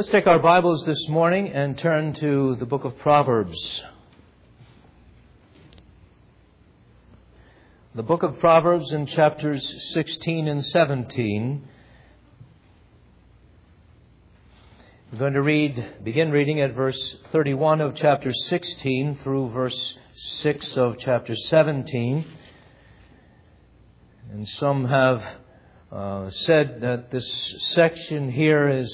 Let's take our Bibles this morning and turn to the book of Proverbs. The book of Proverbs in chapters 16 and 17. We're going to begin reading at verse 31 of chapter 16 through verse 6 of chapter 17. And some have said that this section here is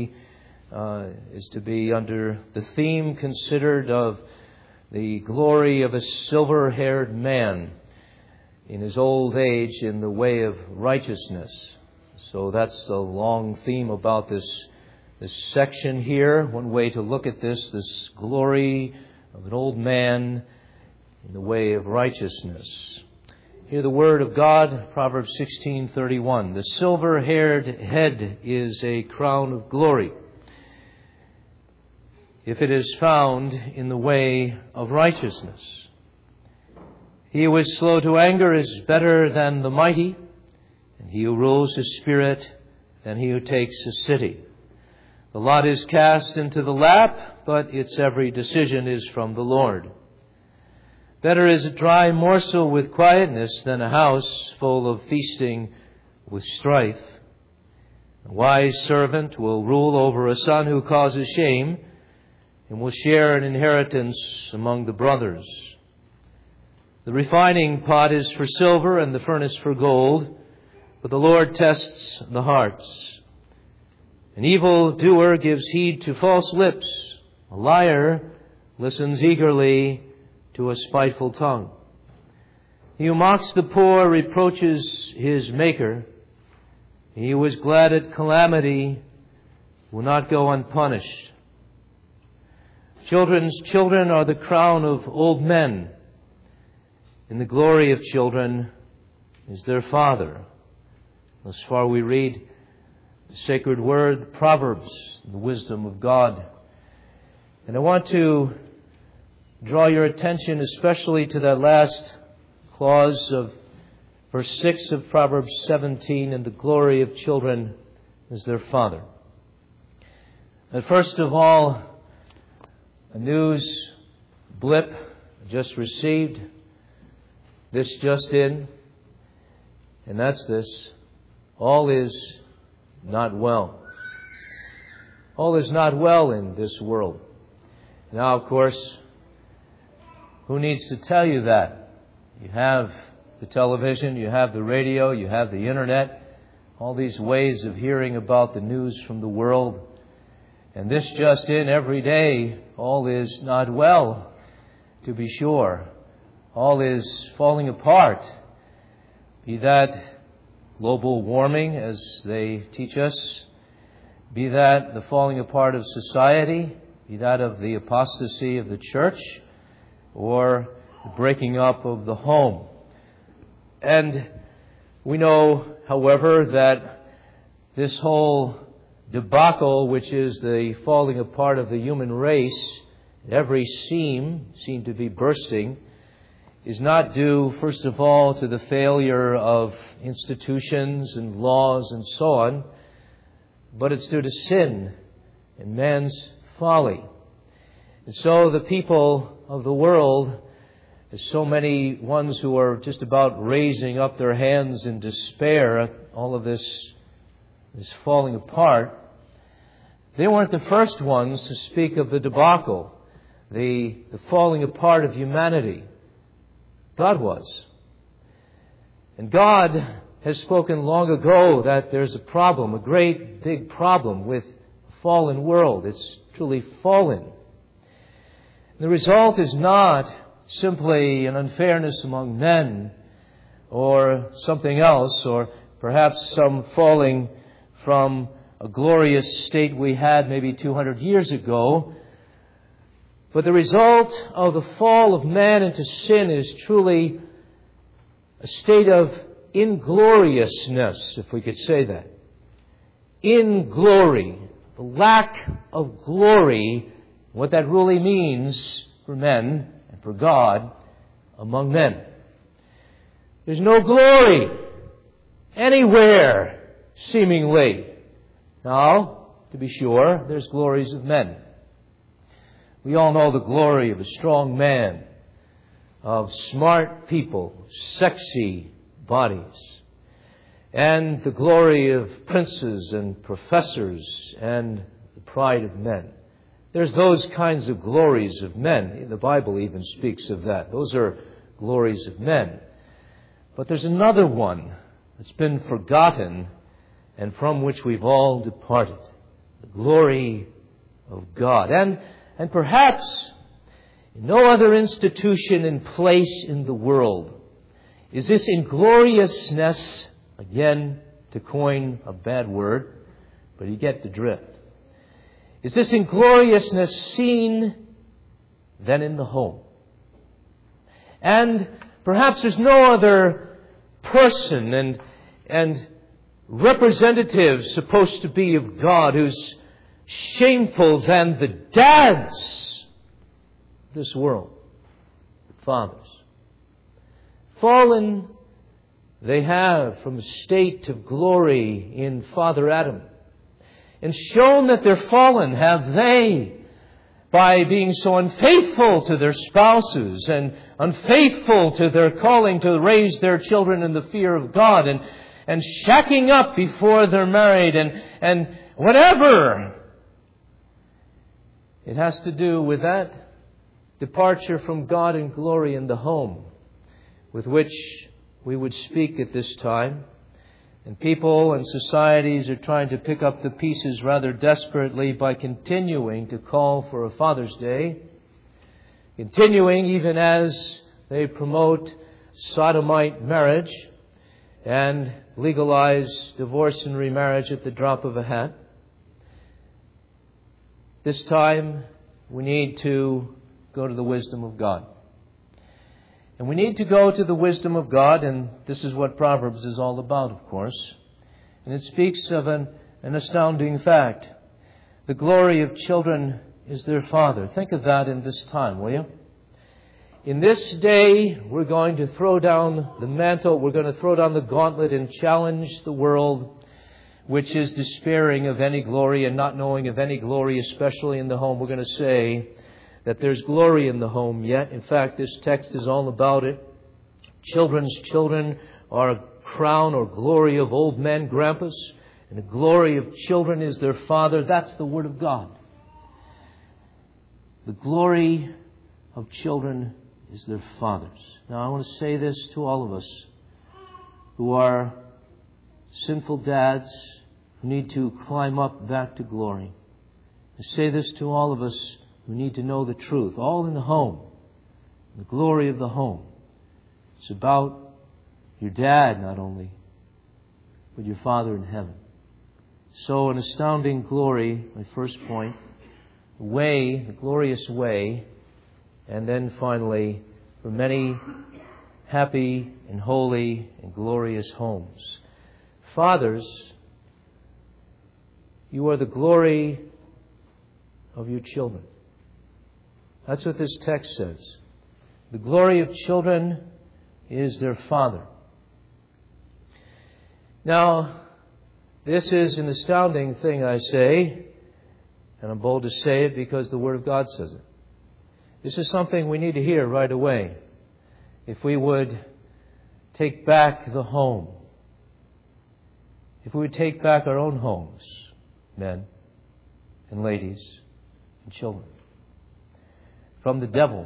to be under the theme considered of the glory of a silver-haired man in his old age in the way of righteousness. So that's the long theme about this section here. One way to look at this glory of an old man in the way of righteousness. Hear the word of God, Proverbs 16:31. The silver-haired head is a crown of glory, if it is found in the way of righteousness. He who is slow to anger is better than the mighty, and he who rules his spirit than he who takes a city. The lot is cast into the lap, but its every decision is from the Lord. Better is a dry morsel with quietness than a house full of feasting with strife. A wise servant will rule over a son who causes shame, and will share an inheritance among the brothers. The refining pot is for silver and the furnace for gold, but the Lord tests the hearts. An evil doer gives heed to false lips. A liar listens eagerly to a spiteful tongue. He who mocks the poor reproaches his Maker. He who is glad at calamity will not go unpunished. Children's children are the crown of old men, and the glory of children is their father. Thus far we read the sacred word, Proverbs, the wisdom of God. And I want to draw your attention especially to that last clause of verse 6 of Proverbs 17, and the glory of children is their father. And first of all, a news blip just received, this just in, and that's this: all is not well. All is not well in this world. Now, of course, who needs to tell you that? You have the television, you have the radio, you have the internet, all these ways of hearing about the news from the world. And this just in, every day, all is not well, to be sure. All is falling apart. Be that global warming, as they teach us, be that the falling apart of society, be that of the apostasy of the church, or the breaking up of the home. And we know, however, that this whole debacle, which is the falling apart of the human race, every seam to be bursting, is not due, first of all, to the failure of institutions and laws and so on, but it's due to sin and man's folly. And so the people of the world, as so many ones who are just about raising up their hands in despair at all of this falling apart, they weren't the first ones to speak of the debacle, the falling apart of humanity. God was. And God has spoken long ago that there's a problem, a great big problem with a fallen world. It's truly fallen. The result is not simply an unfairness among men or something else, or perhaps some falling from a glorious state we had maybe 200 years ago. But the result of the fall of man into sin is truly a state of ingloriousness, if we could say that. Inglory, the lack of glory, what that really means for men and for God among men. There's no glory anywhere, seemingly. Now, to be sure, there's glories of men. We all know the glory of a strong man, of smart people, sexy bodies, and the glory of princes and professors and the pride of men. There's those kinds of glories of men. The Bible even speaks of that. Those are glories of men. But there's another one that's been forgotten and from which we've all departed. The glory of God. And perhaps in no other institution and place in the world is this ingloriousness, again, to coin a bad word, but you get the drift. Is this ingloriousness seen than in the home? And perhaps there's no other person and representative supposed to be of God who's shameful than the dads of this world, the fathers. Fallen they have from a state of glory in Father Adam. And shown that they're fallen have they, by being so unfaithful to their spouses and unfaithful to their calling to raise their children in the fear of God and shacking up before they're married and whatever. It has to do with that departure from God and glory in the home, with which we would speak at this time. And people and societies are trying to pick up the pieces rather desperately by continuing to call for a Father's Day, continuing even as they promote sodomite marriage and legalize divorce and remarriage at the drop of a hat. This time we need to go to the wisdom of God. And we need to go to the wisdom of God, and this is what Proverbs is all about, of course. And it speaks of an astounding fact. The glory of children is their father. Think of that in this time, will you? In this day, we're going to throw down the mantle, we're going to throw down the gauntlet and challenge the world, which is despairing of any glory and not knowing of any glory, especially in the home. We're going to say that there's glory in the home yet. In fact, this text is all about it. Children's children are a crown or glory of old men, grandpas, and the glory of children is their father. That's the Word of God. The glory of children is their fathers. Now, I want to say this to all of us who are sinful dads who need to climb up back to glory. I say this to all of us who need to know the truth, all in the home, the glory of the home. It's about your dad, not only, but your Father in heaven. So an astounding glory, my first point, the glorious way, and then finally, for many happy and holy and glorious homes. Fathers, you are the glory of your children. That's what this text says. The glory of children is their father. Now, this is an astounding thing, I say, and I'm bold to say it because the Word of God says it. This is something we need to hear right away. If we would take back the home, if we would take back our own homes, men and ladies and children, from the devil.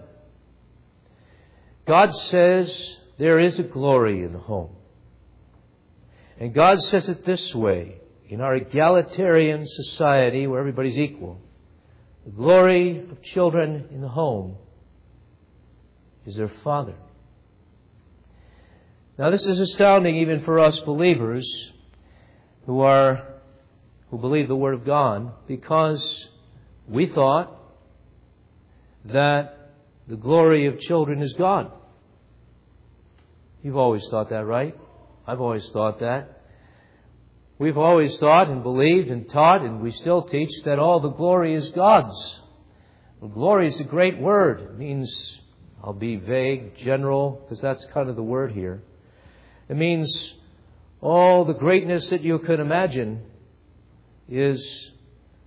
God says there is a glory in the home. And God says it this way. In our egalitarian society where everybody's equal, the glory of children in the home is their father. Now this is astounding even for us believers who believe the Word of God, because we thought that the glory of children is God. You've always thought that, right? I've always thought that. We've always thought and believed and taught, and we still teach, that all the glory is God's. Well, glory is a great word. It means, I'll be vague, general, because that's kind of the word here. It means all the greatness that you could imagine is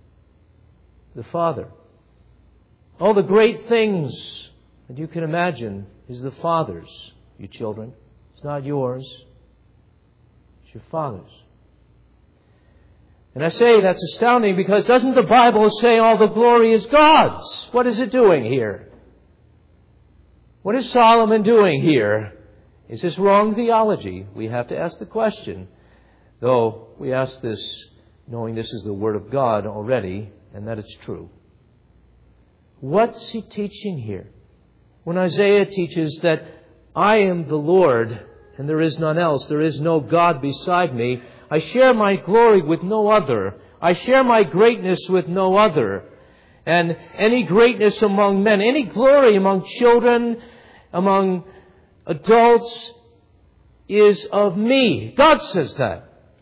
the Father. All the great things that you can imagine is the Father's, you children. It's not yours. It's your Father's. And I say that's astounding because doesn't the Bible say all the glory is God's? What is it doing here? What is Solomon doing here? Is this wrong theology? We have to ask the question. Though we ask this knowing this is the Word of God already and that it's true. What's he teaching here? When Isaiah teaches that I am the Lord and there is none else, there is no God beside me, I share my glory with no other. I share my greatness with no other. And any greatness among men, any glory among children, among adults, is of me. God says that.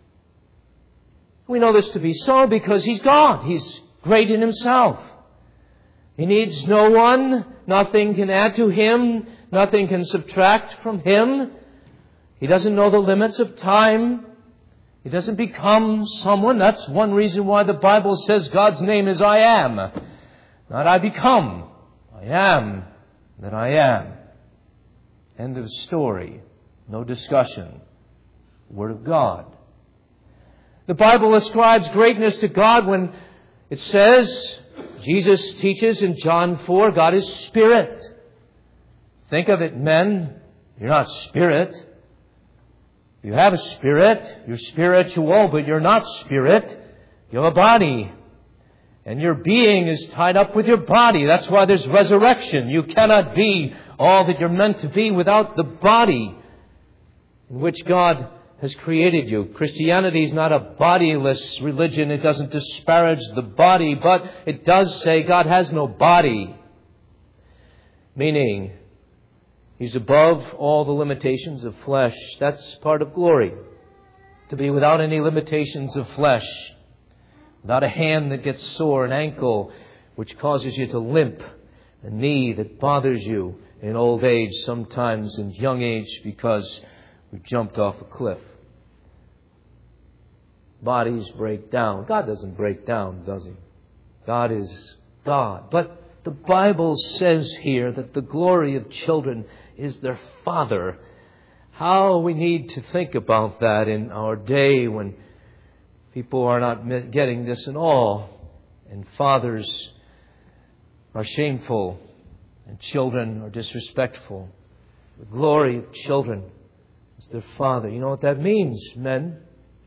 We know this to be so because He's God. He's great in Himself. He needs no one. Nothing can add to Him. Nothing can subtract from Him. He doesn't know the limits of time. He doesn't become someone. That's one reason why the Bible says God's name is I am. Not I become. I am that I am. End of story. No discussion. Word of God. The Bible ascribes greatness to God when it says, Jesus teaches in John 4, God is Spirit. Think of it, men. You're not spirit. You have a spirit. You're spiritual, but you're not spirit. You have a body. And your being is tied up with your body. That's why there's resurrection. You cannot be all that you're meant to be without the body in which God has created you. Christianity is not a bodiless religion. It doesn't disparage the body, but it does say God has no body. Meaning, He's above all the limitations of flesh. That's part of glory. To be without any limitations of flesh. Without a hand that gets sore, an ankle which causes you to limp, a knee that bothers you in old age, sometimes in young age because we jumped off a cliff. Bodies break down. God doesn't break down, does He? God is God. But the Bible says here that the glory of children is their Father. How we need to think about that in our day when people are not getting this at all. And fathers are shameful and children are disrespectful. The glory of children is their Father. You know what that means, men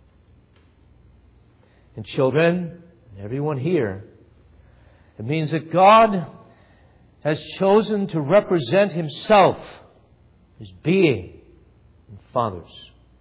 and children and everyone here? It means that God has chosen to represent Himself as being in fathers.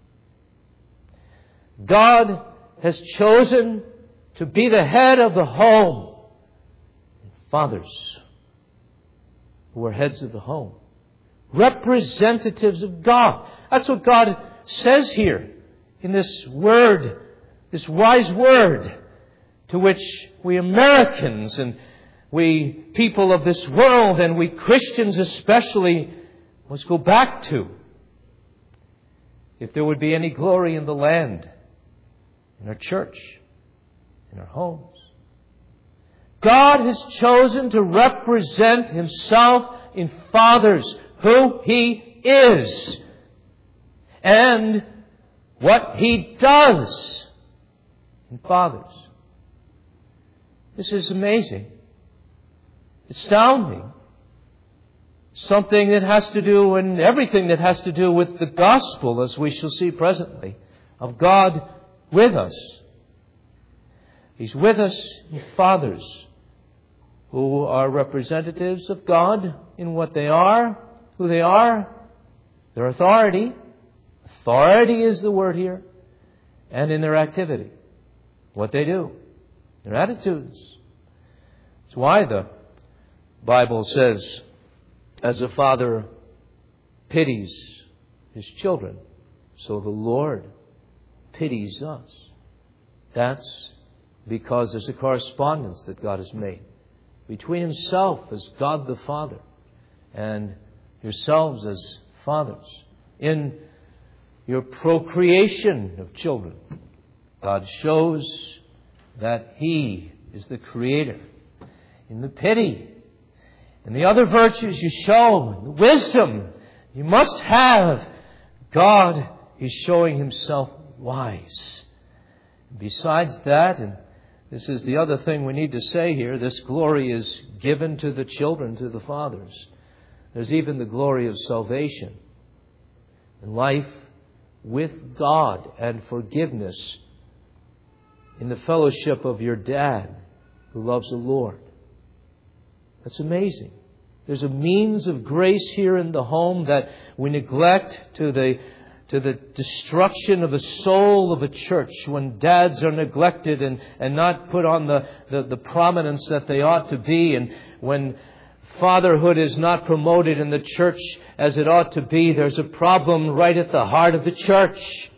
God has chosen to be the head of the home in fathers who are heads of the home. Representatives of God. That's what God says here in this word, this wise word to which we Americans and we people of this world and we Christians especially must go back to. If there would be any glory in the land, in our church, in our homes. God has chosen to represent Himself in fathers, who He is, and what He does in fathers. This is amazing. Astounding. Something that has to do, and everything that has to do with the gospel, as we shall see presently, of God with us. He's with us in fathers who are representatives of God in what they are, who they are, their authority. Authority is the word here. And in their activity. What they do. Their attitudes. That's why the Bible says, as a father pities his children, so the Lord pities us. That's because there's a correspondence that God has made between Himself as God the Father and yourselves as fathers. In your procreation of children, God shows that He is the Creator in the pity, in the other virtues you show, in the wisdom you must have. God is showing Himself wise. Besides that, and this is the other thing we need to say here, this glory is given to the children, to the fathers. There's even the glory of salvation and life with God and forgiveness in the fellowship of your dad who loves the Lord. That's amazing. There's a means of grace here in the home that we neglect to the destruction of the soul of a church when dads are neglected and not put on the prominence that they ought to be, and when fatherhood is not promoted in the church as it ought to be. There's a problem right at the heart of the church.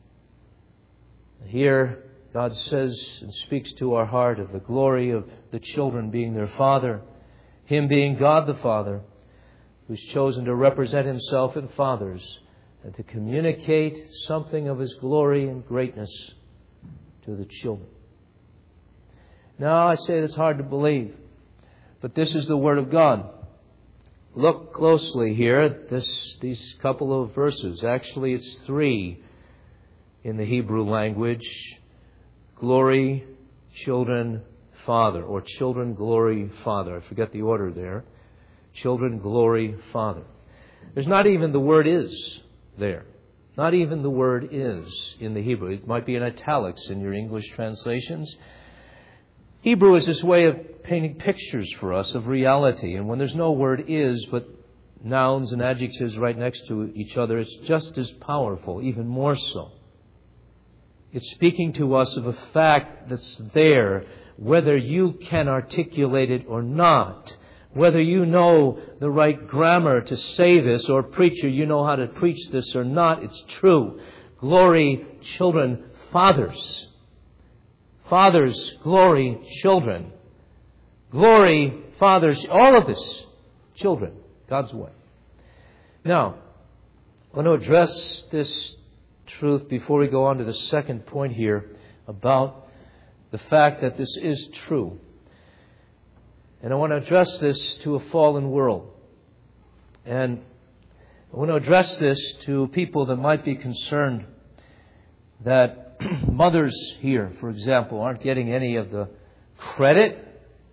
Here, God says and speaks to our heart of the glory of the children being their father, Him being God the Father, who's chosen to represent Himself in fathers and to communicate something of His glory and greatness to the children. Now, I say it's hard to believe, but this is the Word of God. Look closely here at these couple of verses. Actually, it's 3 in the Hebrew language. Glory, children, Father, or children, glory, Father. I forget the order there. Children, glory, Father. There's not even the word is there. Not even the word is in the Hebrew. It might be in italics in your English translations. Hebrew is this way of painting pictures for us of reality. And when there's no word is, but nouns and adjectives right next to each other, it's just as powerful, even more so. It's speaking to us of a fact that's there, whether you can articulate it or not. Whether you know the right grammar to say this, or preacher, you know how to preach this or not, it's true. Glory, children, fathers. Fathers, glory, children. Glory, fathers, all of this, children, God's way. Now, I want to address this truth before we go on to the second point here about the fact that this is true. And I want to address this to a fallen world. And I want to address this to people that might be concerned that mothers here, for example, aren't getting any of the credit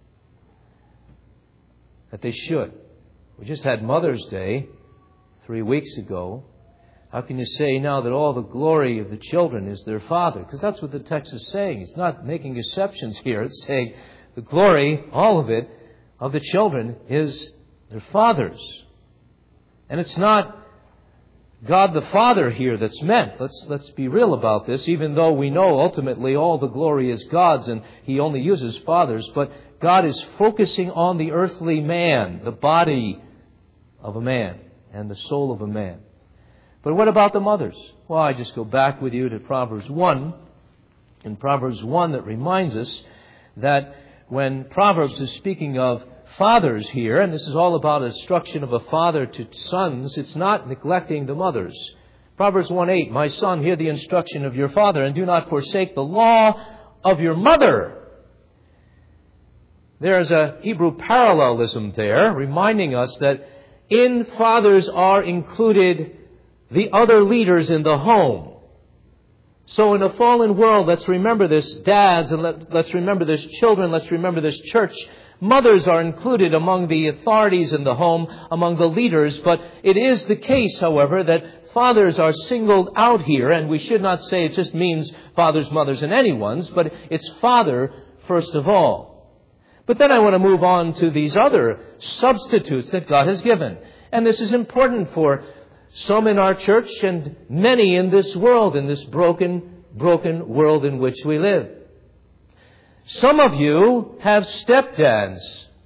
that they should. We just had Mother's Day 3 weeks ago. How can you say now that all the glory of the children is their father? Because that's what the text is saying. It's not making exceptions here. It's saying the glory, all of it, of the children is their fathers. And it's not God the Father here that's meant. Let's be real about this, even though we know ultimately all the glory is God's and He only uses fathers. But God is focusing on the earthly man, the body of a man and the soul of a man. But what about the mothers? Well, I just go back with you to Proverbs 1. In Proverbs 1 that reminds us that when Proverbs is speaking of fathers here, and this is all about instruction of a father to sons, it's not neglecting the mothers. Proverbs 1:8, my son, hear the instruction of your father, and do not forsake the law of your mother. There's a Hebrew parallelism there, reminding us that in fathers are included the other leaders in the home. So in a fallen world, let's remember this, dads, and let's remember this, children, let's remember this, church. Mothers are included among the authorities in the home, among the leaders, but it is the case, however, that fathers are singled out here, and we should not say it just means fathers, mothers, and anyone's, but it's father first of all. But then I want to move on to these other substitutes that God has given. And this is important for some in our church and many in this world, in this broken world in which we live. Some of you have stepdads.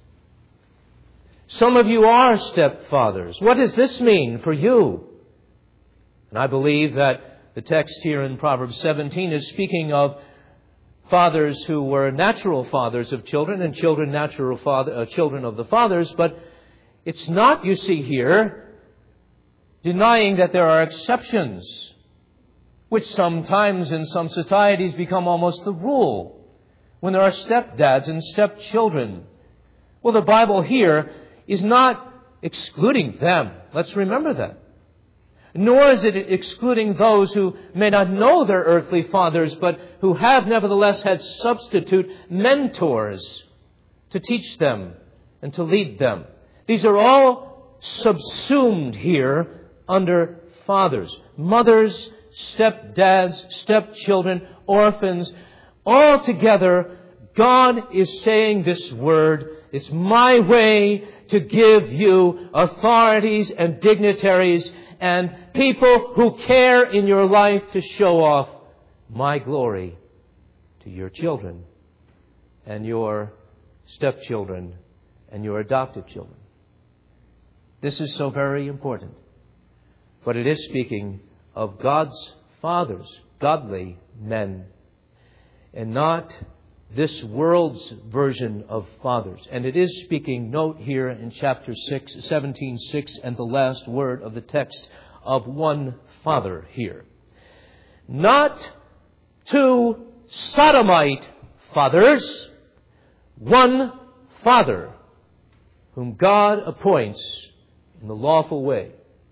Some of you are stepfathers. What does this mean for you? And I believe that the text here in Proverbs 17 is speaking of fathers who were natural fathers of children and children children of the fathers. But it's not, you see here, denying that there are exceptions, which sometimes in some societies become almost the rule. When there are stepdads and stepchildren, Well, the Bible here is not excluding them. Let's remember that. Nor is it excluding those who may not know their earthly fathers, but who have nevertheless had substitute mentors to teach them and to lead them. These are all subsumed here under fathers, mothers, stepdads, stepchildren, orphans. All together, God is saying this word. It's my way to give you authorities and dignitaries and people who care in your life to show off my glory to your children and your stepchildren and your adopted children. This is so very important. But it is speaking of God's fathers, godly men, and not this world's version of fathers. And it is speaking, note here in chapter 6, 17:6, and the last word of the text, of one father here. Not two sodomite fathers, one Father whom God appoints in the lawful way.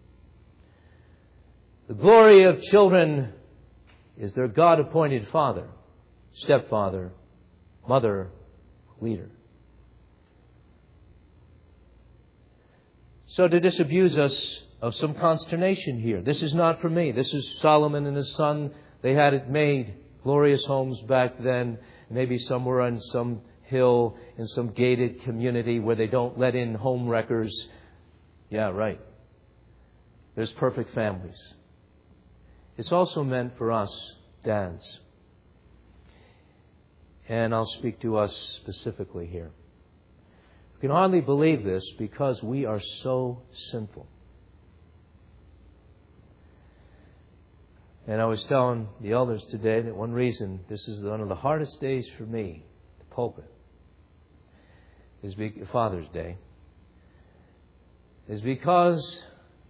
The glory of children is their God-appointed father, stepfather, mother, leader. So to disabuse us of some consternation here. This is not for me. This is Solomon and his son. They had it made. Glorious homes back then. Maybe somewhere on some hill in some gated community where they don't let in home wreckers. Yeah, right. There's perfect families. It's also meant for us, dads. And I'll speak to us specifically here. We can hardly believe this because we are so sinful. And I was telling the elders today that one reason this is one of the hardest days for me, the pulpit, is Father's Day, is because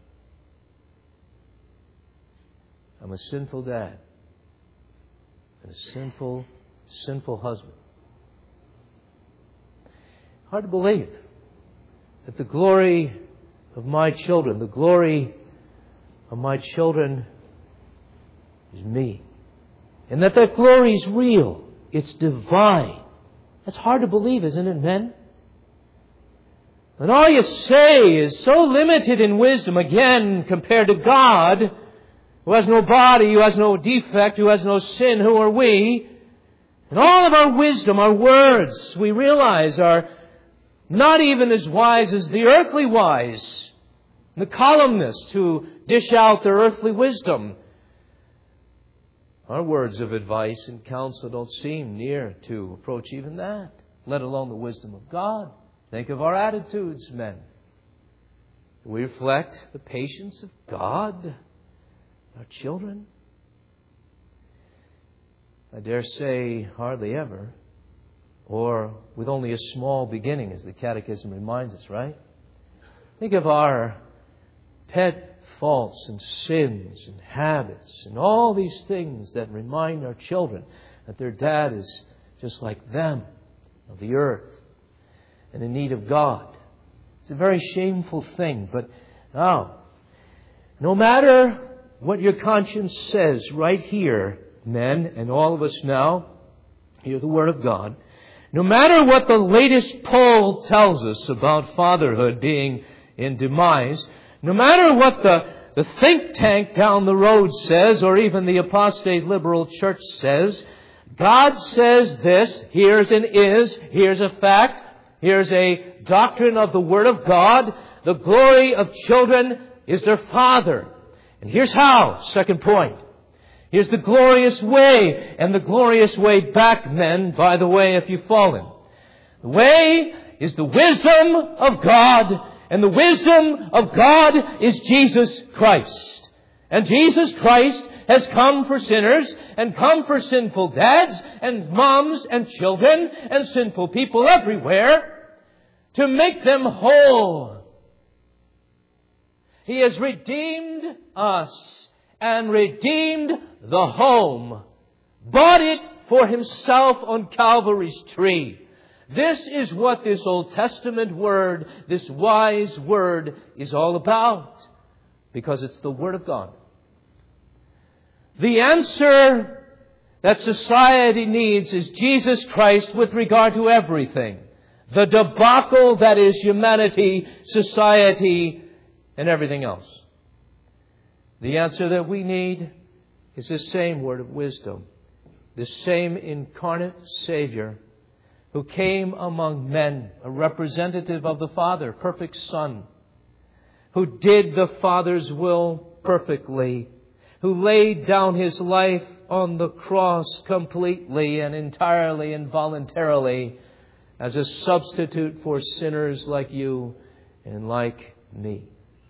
I'm a sinful dad and a sinful husband. Hard to believe that the glory of my children, is me. And that glory is real. It's divine. That's hard to believe, isn't it, men? And all you say is so limited in wisdom, again, compared to God, who has no body, who has no defect, who has no sin. Who are we? And all of our wisdom, our words, we realize are not even as wise as the earthly wise, the columnists who dish out their earthly wisdom. Our words of advice and counsel don't seem near to approach even that, let alone the wisdom of God. Think of our attitudes, men. Do we reflect the patience of God, our children? I dare say hardly ever, or with only a small beginning, as the Catechism reminds us, right? Think of our pet faults and sins and habits and all these things that remind our children that their dad is just like them, of the earth, and in need of God. It's a very shameful thing, but no matter what your conscience says right here, men, and all of us now, hear the Word of God. No matter what the latest poll tells us about fatherhood being in demise, no matter what the think tank down the road says, or even the apostate liberal church says, God says this, here's a fact, here's a doctrine of the Word of God. The glory of children is their father. And here's how, second point. Here's the glorious way, and the glorious way back, men, by the way, if you've fallen. The way is the wisdom of God, and the wisdom of God is Jesus Christ. And Jesus Christ has come for sinners, and come for sinful dads, and moms, and children, and sinful people everywhere, to make them whole. He has redeemed us, and redeemed the home. Bought it for Himself on Calvary's tree. This is what this Old Testament Word, this wise Word, is all about. Because it's the Word of God. The answer that society needs is Jesus Christ with regard to everything. The debacle that is humanity, society, and everything else. The answer that we need is the same word of wisdom. The same incarnate Savior who came among men, a representative of the Father, perfect Son, who did the Father's will perfectly, who laid down His life on the cross completely and entirely and voluntarily as a substitute for sinners like you and like me.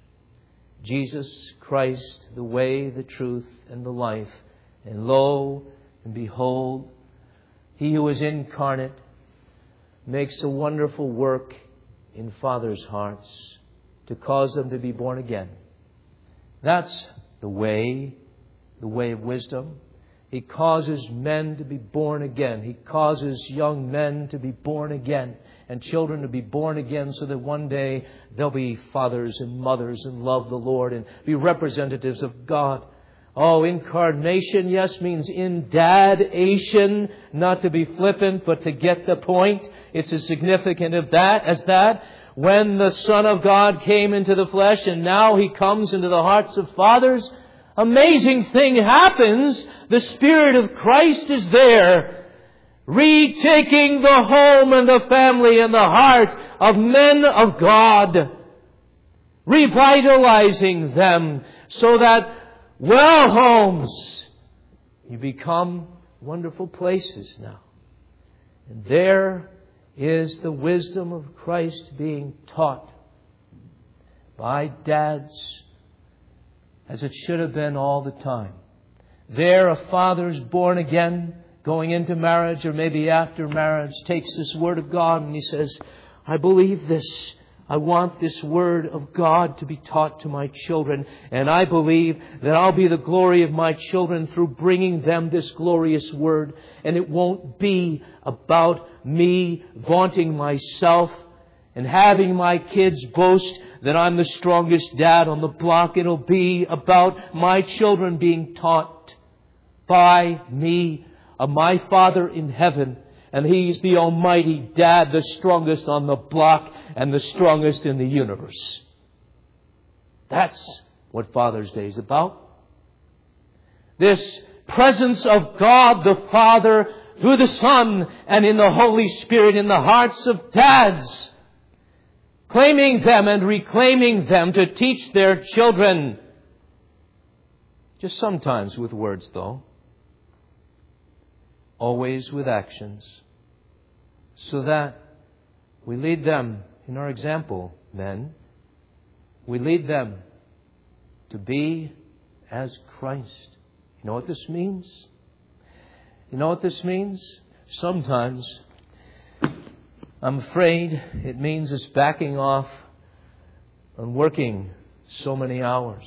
Jesus Christ, the way, the truth, and the life. And lo and behold, He who is incarnate makes a wonderful work in fathers' hearts to cause them to be born again. That's the way of wisdom. He causes men to be born again. He causes young men to be born again and children to be born again so that one day they'll be fathers and mothers and love the Lord and be representatives of God. Oh, incarnation, yes, means indadation, not to be flippant, but to get the point. It's as significant as that. When the Son of God came into the flesh and now He comes into the hearts of fathers, amazing thing happens. The Spirit of Christ is there, retaking the home and the family and the heart of men of God, revitalizing them so that well homes, you become wonderful places now. And there is the wisdom of Christ being taught by dads as it should have been all the time. There a father's born again, going into marriage or maybe after marriage, takes this Word of God and he says, I believe this. I want this Word of God to be taught to my children. And I believe that I'll be the glory of my children through bringing them this glorious Word. And it won't be about me vaunting myself and having my kids boast that I'm the strongest dad on the block. It'll be about my children being taught by me, of my Father in heaven. And He's the Almighty Dad, the strongest on the block and the strongest in the universe. That's what Father's Day is about. This presence of God the Father through the Son and in the Holy Spirit in the hearts of dads, claiming them and reclaiming them to teach their children. Just sometimes with words, though. Always with actions. So that we lead them in our example, men. We lead them to be as Christ. You know what this means? You know what this means? Sometimes, I'm afraid it means us backing off on working so many hours.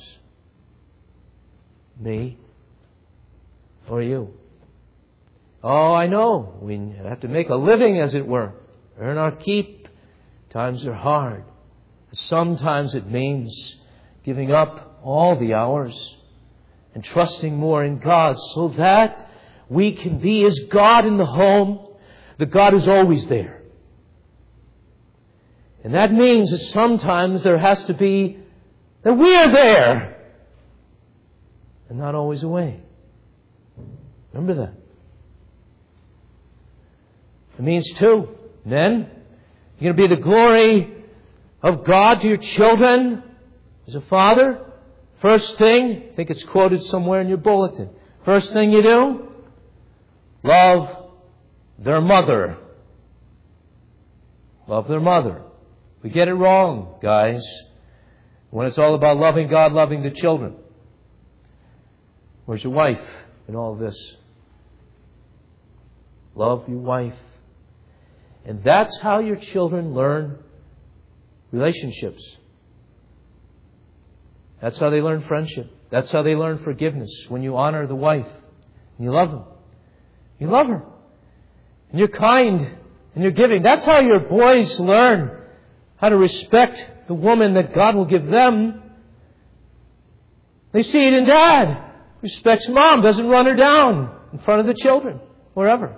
Me or you. Oh, I know. We have to make a living, as it were. Earn our keep. Times are hard. Sometimes it means giving up all the hours and trusting more in God so that we can be as God in the home. The God is always there. And that means that sometimes there has to be that we are there and not always away. Remember that. It means too, men, you're going to be the glory of God to your children as a father. First thing, I think it's quoted somewhere in your bulletin. First thing you do, love their mother. Love their mother. We get it wrong, guys, when it's all about loving God, loving the children. Where's your wife in all of this? Love your wife. And that's how your children learn relationships. That's how they learn friendship. That's how they learn forgiveness. When you honor the wife and you love them. You love her. And you're kind in your giving. That's how your boys learn how to respect the woman that God will give them. They see it in Dad. Respects Mom, doesn't run her down in front of the children, wherever.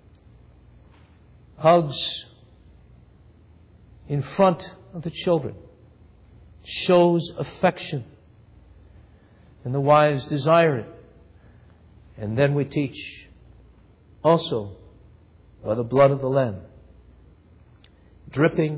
Hugs in front of the children. Shows affection. And the wives desire it. And then we teach also by the blood of the Lamb, dripping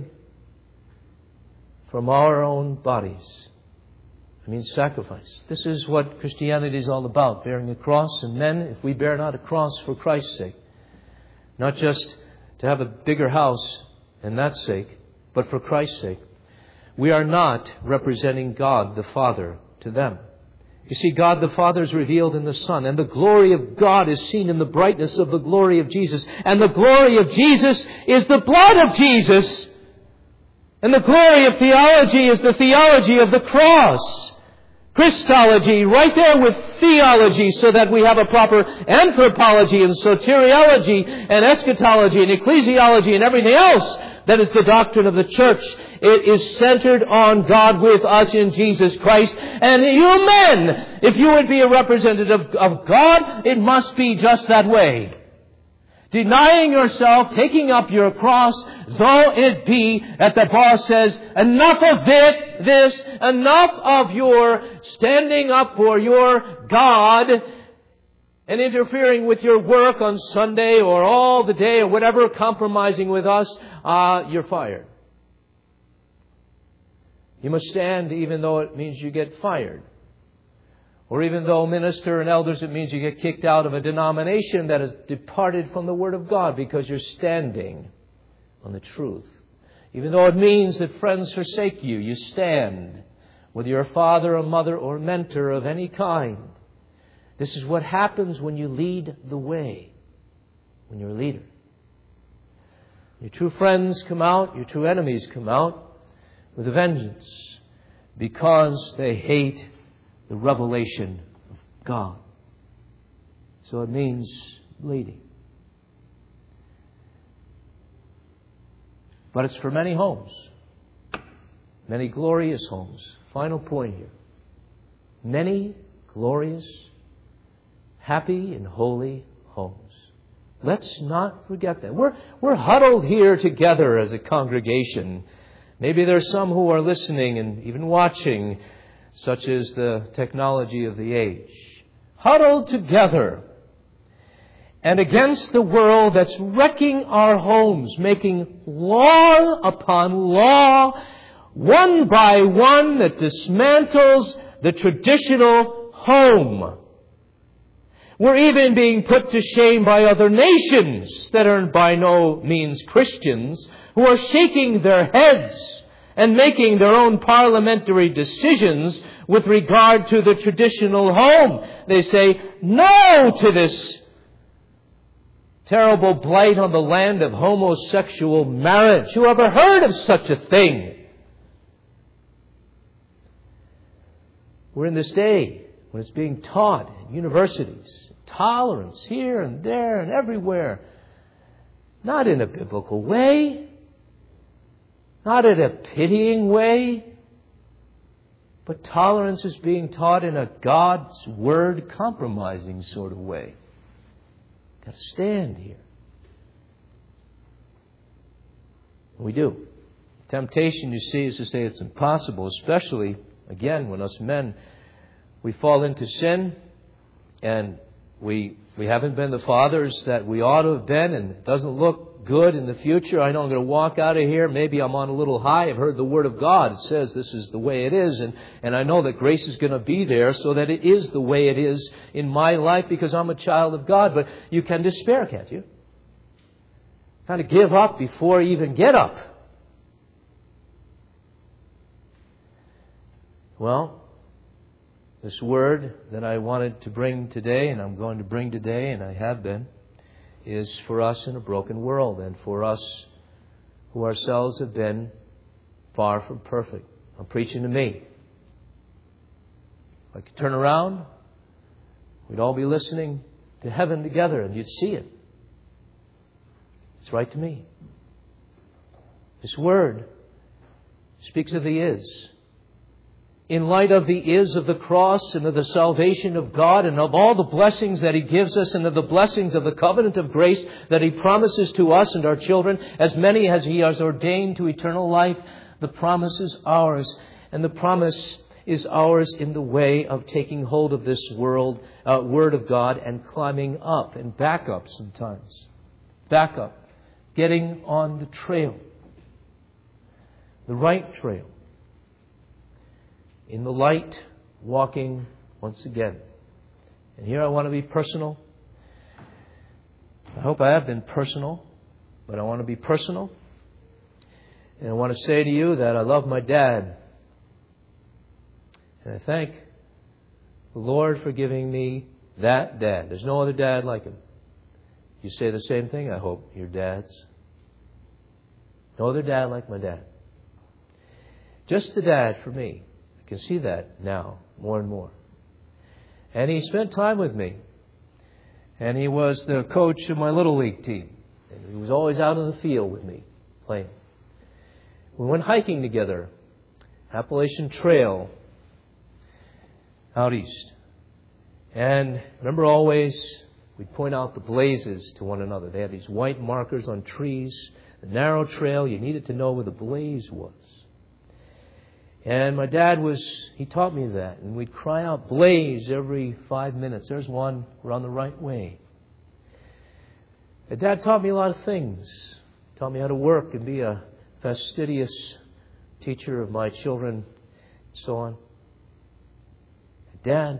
from our own bodies. I mean sacrifice. This is what Christianity is all about, bearing a cross. And men, if we bear not a cross for Christ's sake, not just to have a bigger house and that's sake, but for Christ's sake, we are not representing God the Father to them. You see, God the Father is revealed in the Son, and the glory of God is seen in the brightness of the glory of Jesus. And the glory of Jesus is the blood of Jesus. And the glory of theology is the theology of the cross. Christology, right there with theology, so that we have a proper anthropology and soteriology and eschatology and ecclesiology and everything else. That is the doctrine of the church. It is centered on God with us in Jesus Christ. And you men, if you would be a representative of God, it must be just that way. Denying yourself, taking up your cross, though it be that the boss says, enough of this, enough of your standing up for your God and interfering with your work on Sunday or all the day or whatever, compromising with us, you're fired. You must stand even though it means you get fired. Or even though minister and elders, it means you get kicked out of a denomination that has departed from the Word of God because you're standing on the truth. Even though it means that friends forsake you, you stand. Whether you're a father, a mother, or mentor of any kind. This is what happens when you lead the way. When you're a leader. Your true friends come out, your true enemies come out with a vengeance. Because they hate the revelation of God. So it means leading. But it's for many homes. Many glorious homes. Final point here. Many glorious, happy and holy homes. Let's not forget that. We're huddled here together as a congregation. Maybe there's some who are listening and even watching, such as the technology of the age. Huddled together and against the world that's wrecking our homes, making law upon law, one by one, that dismantles the traditional home. We're even being put to shame by other nations that are by no means Christians, who are shaking their heads and making their own parliamentary decisions with regard to the traditional home. They say no to this terrible blight on the land of homosexual marriage. Who ever heard of such a thing? We're in this day when it's being taught in universities. Tolerance here and there and everywhere. Not in a biblical way. Not in a pitying way. But tolerance is being taught in a God's Word compromising sort of way. Got to stand here. We do. Temptation, you see, is to say it's impossible, especially, again, when us men, we fall into sin and we haven't been the fathers that we ought to have been, and it doesn't look good in the future. I know I'm going to walk out of here. Maybe I'm on a little high. I've heard the Word of God. It says this is the way it is. And I know that grace is going to be there so that it is the way it is in my life because I'm a child of God. But you can despair, can't you? Kind of give up before you even get up. Well, this word that I wanted to bring today, and I'm going to bring today, and I have been, is for us in a broken world and for us who ourselves have been far from perfect. I'm preaching to me. If I could turn around, we'd all be listening to heaven together and you'd see it. It's right to me. This word speaks of the is. In light of the is of the cross and of the salvation of God and of all the blessings that He gives us and of the blessings of the covenant of grace that He promises to us and our children, as many as He has ordained to eternal life, the promise is ours. And the promise is ours in the way of taking hold of this Word of God and climbing up and back up sometimes. Back up. Getting on the trail. The right trail. In the light, walking once again. And here I want to be personal. I hope I have been personal, but I want to be personal. And I want to say to you that I love my dad. And I thank the Lord for giving me that dad. There's no other dad like him. You say the same thing, I hope, your dads. No other dad like my dad. Just the dad for me. I can see that now, more and more. And he spent time with me. And he was the coach of my Little League team. And he was always out in the field with me, playing. We went hiking together. Appalachian Trail, out east. And remember always, we'd point out the blazes to one another. They had these white markers on trees. The narrow trail, you needed to know where the blaze was. And my dad he taught me that. And we'd cry out, blaze, every 5 minutes. There's one, we're on the right way. And Dad taught me a lot of things. Taught me how to work and be a fastidious teacher of my children, and so on. Dad,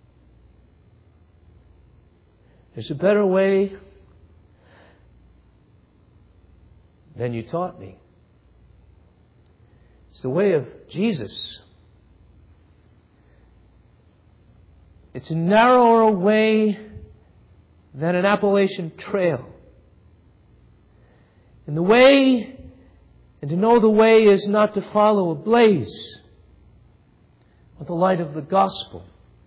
there's a better way than you taught me. It's the way of Jesus. It's a narrower way than an Appalachian Trail. And the way, and to know the way is not to follow a blaze, but the light of the gospel,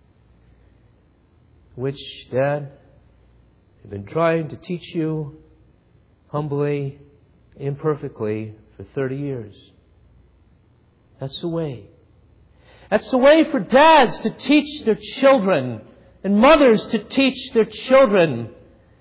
which, Dad, I've been trying to teach you humbly, imperfectly, for 30 years. That's the way. That's the way for dads to teach their children and mothers to teach their children. You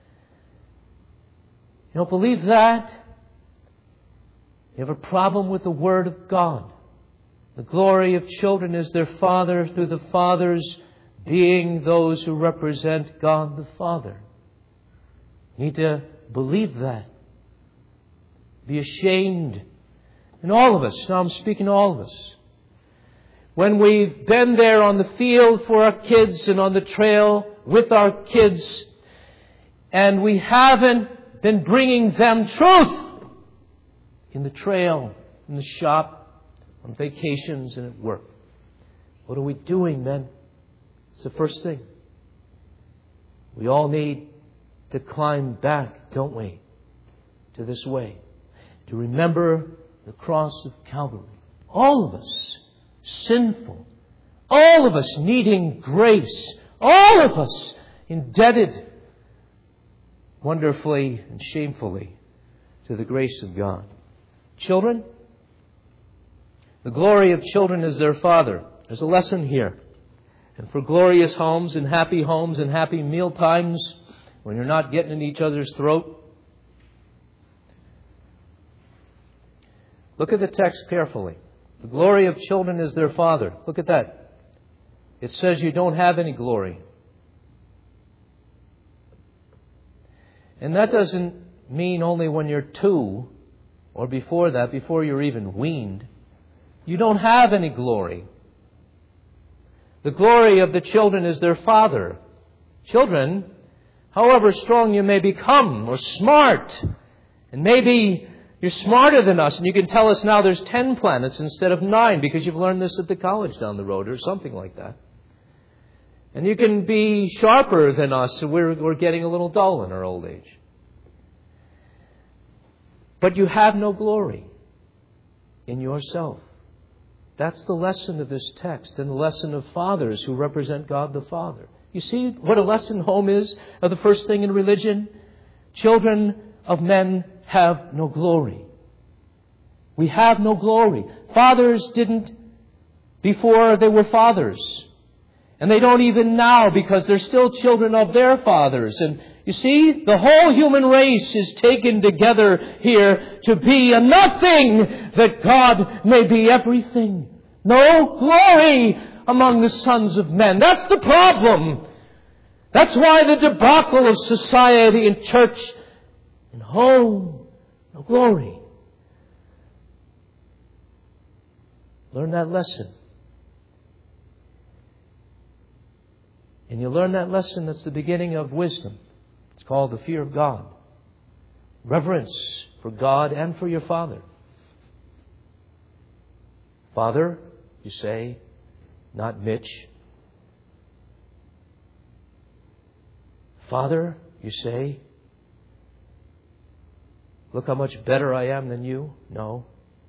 don't believe that? You have a problem with the Word of God. The glory of children is their Father through the fathers being those who represent God the Father. You need to believe that. Be ashamed. And all of us, now I'm speaking to all of us, when we've been there on the field for our kids and on the trail with our kids, and we haven't been bringing them truth in the trail, in the shop, on vacations, and at work. What are we doing, men? It's the first thing. We all need to climb back, don't we, to this way. To remember the cross of Calvary. All of us sinful. All of us needing grace. All of us indebted wonderfully and shamefully to the grace of God. Children, the glory of children is their Father. There's a lesson here. And for glorious homes and happy meal times when you're not getting in each other's throat, look at the text carefully. The glory of children is their Father. Look at that. It says you don't have any glory. And that doesn't mean only when you're 2 or before that, before you're even weaned. You don't have any glory. The glory of the children is their Father. Children, however strong you may become or smart, and maybe you're smarter than us, and you can tell us now there's 10 planets instead of 9 because you've learned this at the college down the road or something like that. And you can be sharper than us, and we're getting a little dull in our old age. But you have no glory in yourself. That's the lesson of this text and the lesson of fathers who represent God the Father. You see what a lesson home is of the first thing in religion? Children of men have no glory. We have no glory. Fathers didn't before they were fathers. And they don't even now, because they're still children of their fathers. And you see, the whole human race is taken together here to be a nothing, that God may be everything. No glory among the sons of men. That's the problem. That's why the debacle of society and church and home, no glory. Learn that lesson. And you learn that lesson, that's the beginning of wisdom. It's called the fear of God. Reverence for God and for your Father. Father, you say, not Mitch. Father, you say, look how much better I am than you. No.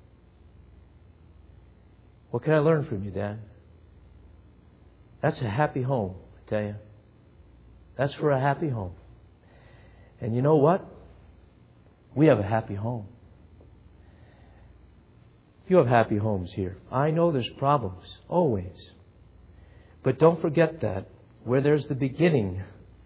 What can I learn from you, Dad? That's a happy home, I tell you. That's for a happy home. And you know what? We have a happy home. You have happy homes here. I know there's problems, always. But don't forget that where there's the beginning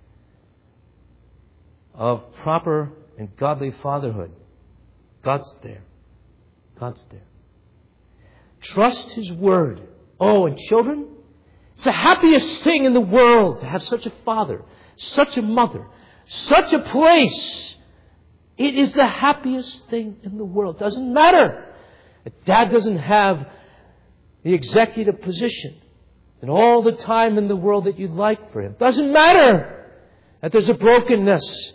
of proper and godly fatherhood, God's there. God's there. Trust His Word. Oh, and children, it's the happiest thing in the world to have such a father, such a mother, such a place. It is the happiest thing in the world. Doesn't matter that Dad doesn't have the executive position and all the time in the world that you'd like for him. Doesn't matter that there's a brokenness,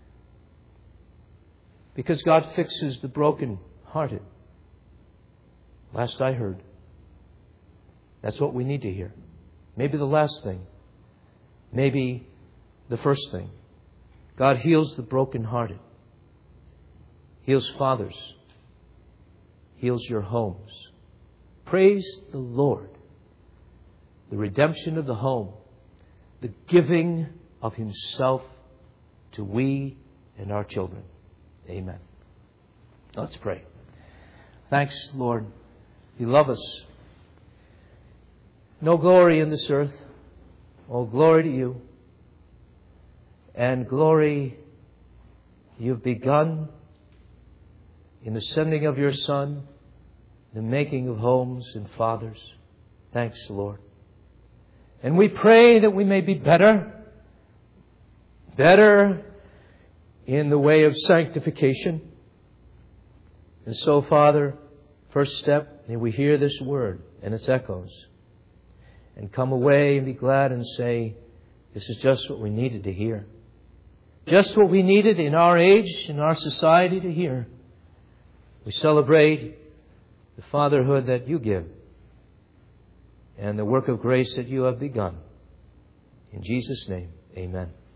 because God fixes the broken-hearted. Last I heard. That's what we need to hear. Maybe the last thing. Maybe the first thing. God heals the broken-hearted. Heals fathers. Heals your homes. Praise the Lord. The redemption of the home. The giving of Himself to we and our children. Amen. Let's pray. Thanks, Lord. You love us. No glory in this earth. All glory to You. And glory You've begun in the sending of Your Son, the making of homes and fathers. Thanks, Lord. And we pray that we may be better in the way of sanctification. And so, Father, first step, may we hear this word and its echoes and come away and be glad and say, this is just what we needed to hear. Just what we needed in our age, in our society to hear. We celebrate the fatherhood that You give and the work of grace that You have begun. In Jesus' name, amen.